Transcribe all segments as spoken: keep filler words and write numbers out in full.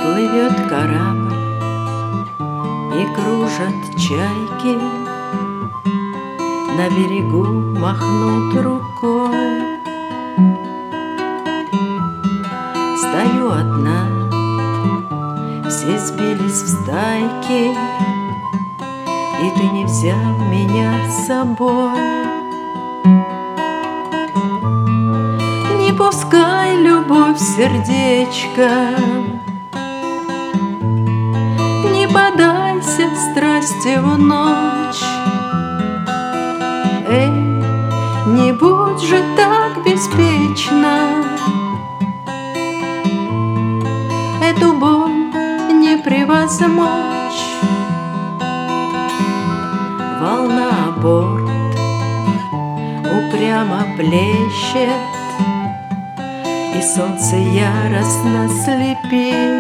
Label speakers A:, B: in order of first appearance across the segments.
A: Плывет корабль и кружат чайки, на берегу махнут рукой. Стою одна, все сбились в стайки, и ты не взял меня с собой. Не пускай любовь в сердечко, не подайся страсти в ночь. Эй, не будь же так беспечна, эту боль не превозмочь. Волна о борт упрямо плещет, и солнце яростно слепит.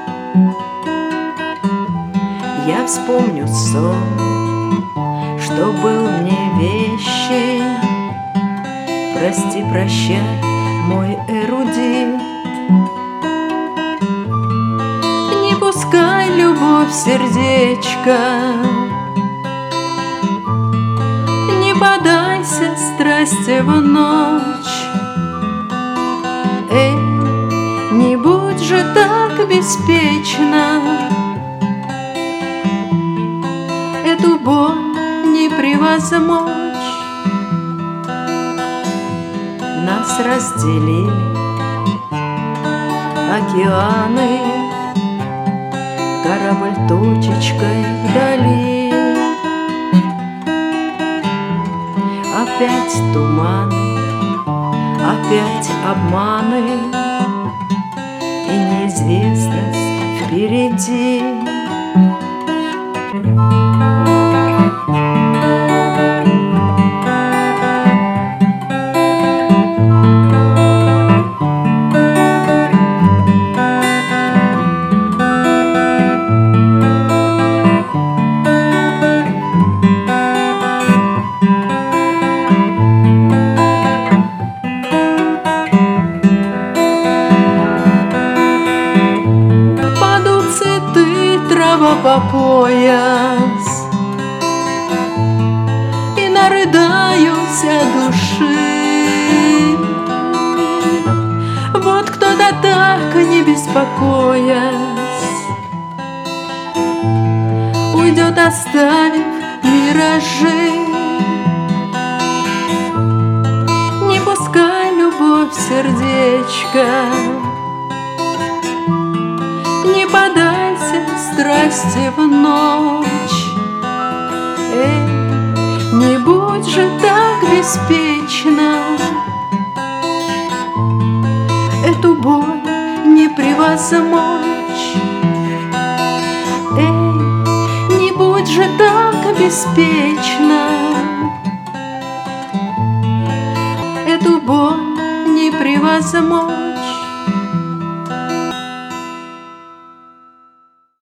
A: Я вспомню сон, что был мне вещий. Прости, прощай, мой эрудит. Не пускай любовь в сердечко, не подайся страсти в ночь. Эй, не будь же так беспечна, эту боль не превозмочь. Нас разделили океаны, корабль точечкой вдали. Опять туманы, опять обманы, и неизвестность впереди. По пояс и нарыдаюсь от души. Вот кто-то так, не беспокоясь, уйдет, оставив миражи. Не пускай любовь в сердечко, не подайся страсти в ночь. Эй, не будь же так беспечна, эту боль не превозмочь. Эй, не будь же так беспечна, эту боль не превозмочь.